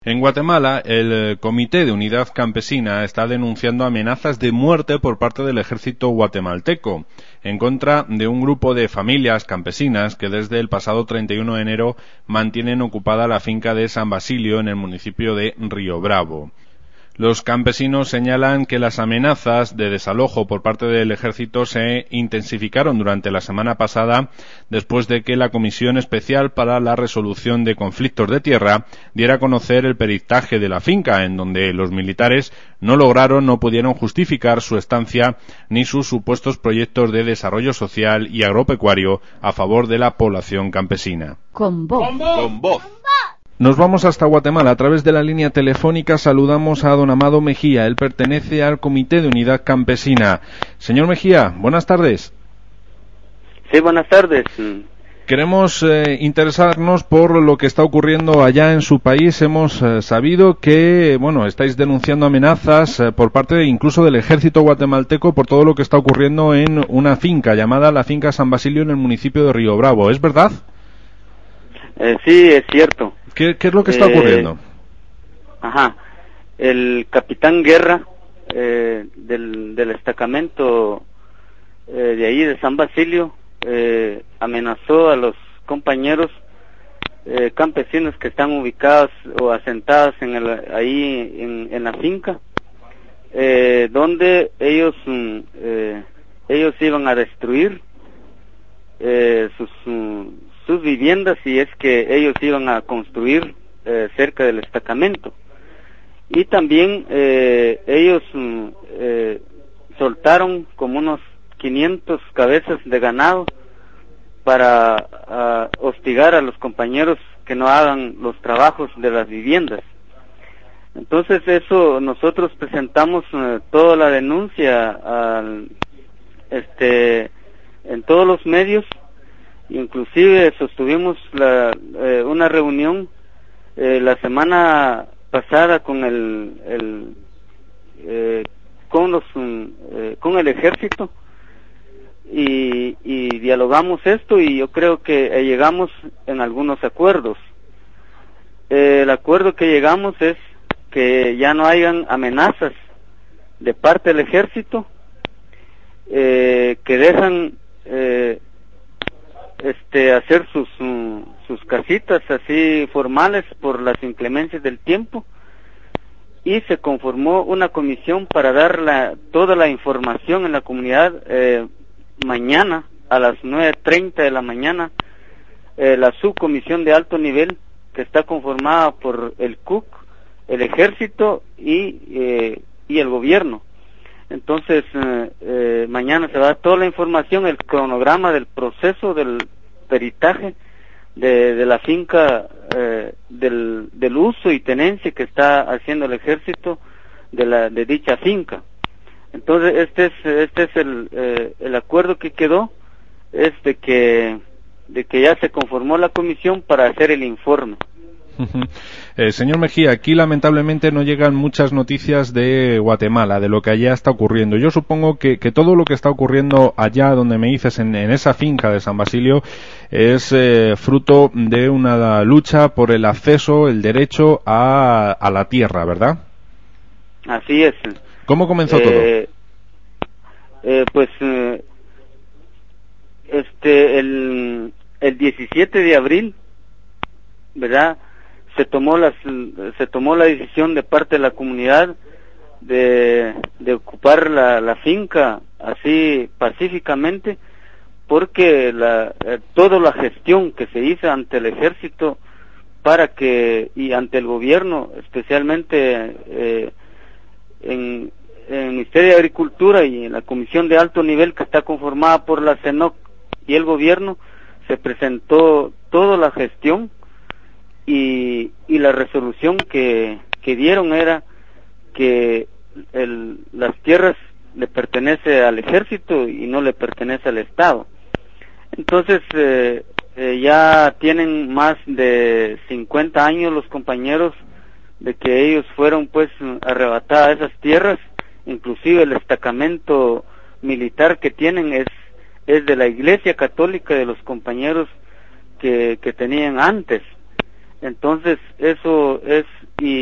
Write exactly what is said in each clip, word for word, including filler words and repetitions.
En Guatemala, el Comité de Unidad Campesina está denunciando amenazas de muerte por parte del ejército guatemalteco en contra de un grupo de familias campesinas que desde el pasado treinta y uno de enero mantienen ocupada la finca de San Basilio en el municipio de Río Bravo. Los campesinos señalan que las amenazas de desalojo por parte del ejército se intensificaron durante la semana pasada después de que la Comisión Especial para la Resolución de Conflictos de Tierra diera a conocer el peritaje de la finca, en donde los militares no lograron, no pudieron justificar su estancia ni sus supuestos proyectos de desarrollo social y agropecuario a favor de la población campesina. Con voz. Con voz. Con voz. Nos vamos hasta Guatemala. A través de la línea telefónica saludamos a don Amado Mejía. Él pertenece al Comité de Unidad Campesina. Señor Mejía, buenas tardes. Sí, buenas tardes. Queremos eh, interesarnos por lo que está ocurriendo allá en su país. Hemos eh, sabido que, bueno, estáis denunciando amenazas eh, por parte de, incluso del ejército guatemalteco por todo lo que está ocurriendo en una finca llamada la finca San Basilio en el municipio de Río Bravo. ¿Es verdad? Eh, sí, es cierto. ¿Qué, qué es lo que está ocurriendo? Eh, ajá. El capitán Guerra eh, del, del destacamento eh, de ahí de San Basilio eh, amenazó a los compañeros eh, campesinos que están ubicados o asentados en el, ahí en, en la finca, eh, donde ellos eh, ellos iban a destruir eh, sus sus viviendas si es que ellos iban a construir eh, cerca del destacamento. Y también eh, ellos eh, soltaron como unos quinientas cabezas de ganado para uh, hostigar a los compañeros que no hagan los trabajos de las viviendas. Entonces eso, nosotros presentamos uh, toda la denuncia al, este, en todos los medios. Inclusive sostuvimos la, eh, una reunión eh, la semana pasada con el, el eh, con los eh, con el ejército y, y dialogamos esto y yo creo que eh, llegamos en algunos acuerdos. Eh, el acuerdo que llegamos es que ya no hayan amenazas de parte del ejército, eh, que dejan eh, este hacer sus sus casitas así formales por las inclemencias del tiempo, y se conformó una comisión para dar la, toda la información en la comunidad. eh, mañana a las nueve treinta de la mañana eh, la subcomisión de alto nivel que está conformada por el C U C, el ejército y eh, y el gobierno. Entonces, eh, eh, mañana se va a dar toda la información, el cronograma del proceso del peritaje de, de la finca, eh, del, del uso y tenencia que está haciendo el ejército de la de dicha finca. Entonces, este es este es el eh, el acuerdo que quedó, es de que de que ya se conformó la comisión para hacer el informe. Eh, señor Mejía, aquí lamentablemente no llegan muchas noticias de Guatemala, de lo que allá está ocurriendo. Yo supongo que, que todo lo que está ocurriendo allá donde me dices, en, en esa finca de San Basilio, es eh, fruto de una lucha por el acceso, el derecho a, a la tierra, ¿verdad? Así es. ¿Cómo comenzó eh, todo? Eh, pues, eh, este, el, el diecisiete de abril, ¿verdad?, se tomó las se tomó la decisión de parte de la comunidad de, de ocupar la, la finca así pacíficamente, porque la eh, toda la gestión que se hizo ante el ejército para que y ante el gobierno, especialmente eh, en, en el Ministerio de Agricultura y en la comisión de alto nivel que está conformada por la C E N O C y el gobierno, se presentó toda la gestión. Y, y la resolución que, que dieron era que el, las tierras le pertenece al ejército y no le pertenece al Estado. Entonces eh, eh, ya tienen más de cincuenta años los compañeros de que ellos fueron pues arrebatadas esas tierras, inclusive el destacamento militar que tienen es es de la Iglesia Católica, de los compañeros que, que tenían antes. Entonces eso es, y,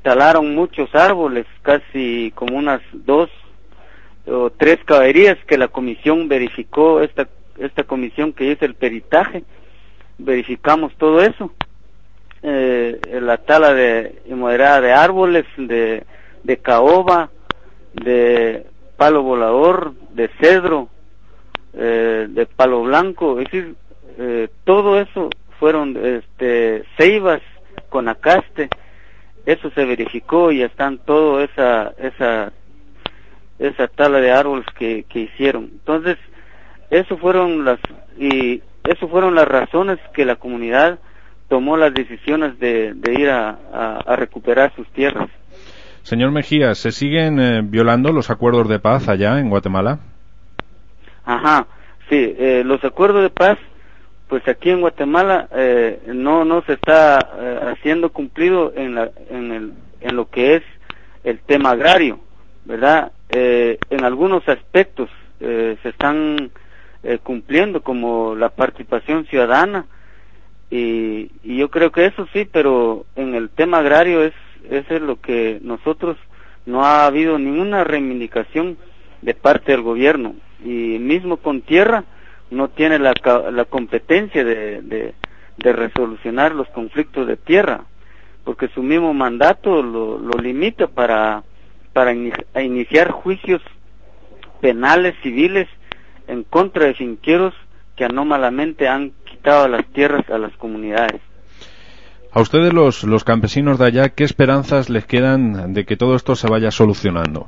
talaron muchos árboles, casi como unas dos o tres caballerías que la comisión verificó, esta esta comisión que hizo el peritaje, verificamos todo eso, eh, la tala de inmoderada de árboles, de, de caoba, de palo volador, de cedro, eh, de palo blanco, es decir, eh, todo eso fueron este, ceibas con acaste, eso se verificó y están todo esa esa esa tala de árboles que, que hicieron. Entonces, eso fueron las y eso fueron las razones que la comunidad tomó las decisiones de, de ir a, a, a recuperar sus tierras. Señor Mejía, ¿se siguen eh, violando los acuerdos de paz allá en Guatemala? Ajá, sí, eh, los acuerdos de paz, pues aquí en Guatemala eh, no no se está eh, haciendo cumplido en la en el en lo que es el tema agrario, ¿verdad? Eh, en algunos aspectos eh, se están eh, cumpliendo, como la participación ciudadana, y, y yo creo que eso sí, pero en el tema agrario es eso es lo que nosotros no ha habido ninguna reivindicación de parte del gobierno, y mismo con tierra no tiene la, la competencia de, de, de resolucionar los conflictos de tierra, porque su mismo mandato lo, lo limita para para in, iniciar juicios penales, civiles, en contra de finqueros que anómalamente han quitado las tierras a las comunidades. A ustedes, los, los campesinos de allá, ¿qué esperanzas les quedan de que todo esto se vaya solucionando?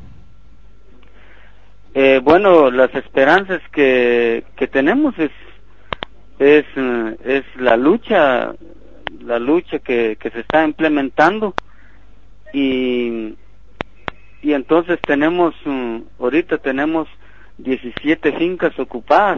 Eh, bueno, las esperanzas que, que tenemos es, es, es la lucha, la lucha que, que se está implementando, y y entonces tenemos, um, ahorita tenemos diecisiete fincas ocupadas,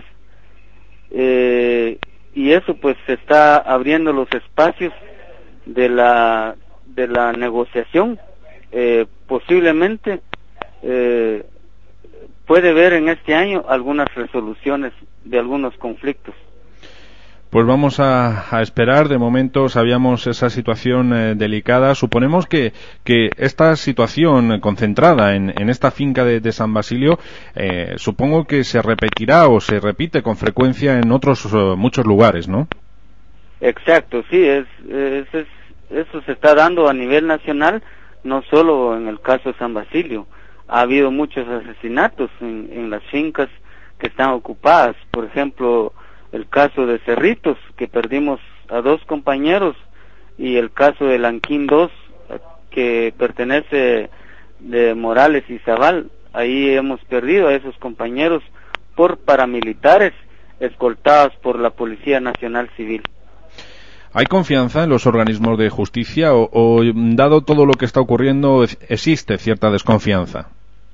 eh, y eso pues se está abriendo los espacios de la de la negociación. Eh, posiblemente eh, puede ver en este año algunas resoluciones de algunos conflictos. Pues vamos a, a esperar. De momento sabíamos esa situación eh, delicada. Suponemos que, que esta situación concentrada en, en esta finca de, de San Basilio, eh, supongo que se repetirá o se repite con frecuencia en otros uh, muchos lugares, ¿no? Exacto, sí, es, es, es, eso se está dando a nivel nacional, no solo en el caso de San Basilio. Ha habido muchos asesinatos en, en las fincas que están ocupadas. Por ejemplo, el caso de Cerritos, que perdimos a dos compañeros, y el caso de Lanquín dos, que pertenece de Morales y Zaval. Ahí hemos perdido a esos compañeros por paramilitares escoltados por la Policía Nacional Civil. ¿Hay confianza en los organismos de justicia o, o dado todo lo que está ocurriendo, existe cierta desconfianza?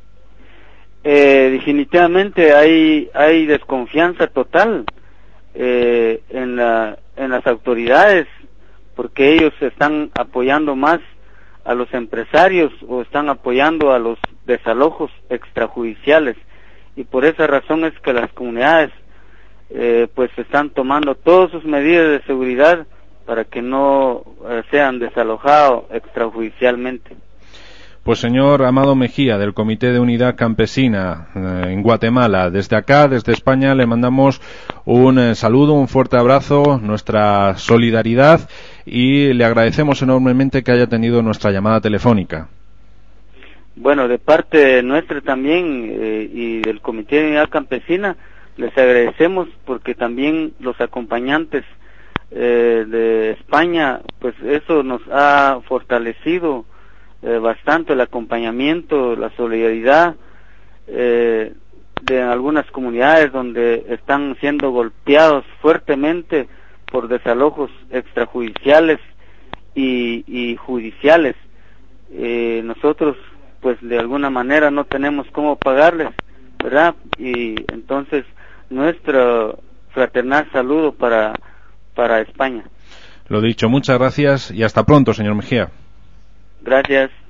Eh, definitivamente hay hay desconfianza total eh, en la en las autoridades, porque ellos están apoyando más a los empresarios o están apoyando a los desalojos extrajudiciales, y por esa razón es que las comunidades eh, pues están tomando todas sus medidas de seguridad para que no eh, sean desalojados extrajudicialmente. Pues señor Amado Mejía, del Comité de Unidad Campesina eh, en Guatemala, desde acá, desde España, le mandamos un eh, saludo, un fuerte abrazo, nuestra solidaridad, y le agradecemos enormemente que haya tenido nuestra llamada telefónica. Bueno, de parte nuestra también eh, y del Comité de Unidad Campesina, les agradecemos porque también los acompañantes eh, de España, pues eso nos ha fortalecido Eh, bastante el acompañamiento, la solidaridad eh, de algunas comunidades donde están siendo golpeados fuertemente por desalojos extrajudiciales y, y judiciales. Eh, nosotros pues de alguna manera no tenemos cómo pagarles, ¿verdad? Y entonces nuestro fraternal saludo para, para España. Lo dicho, muchas gracias y hasta pronto, señor Mejía. Gracias.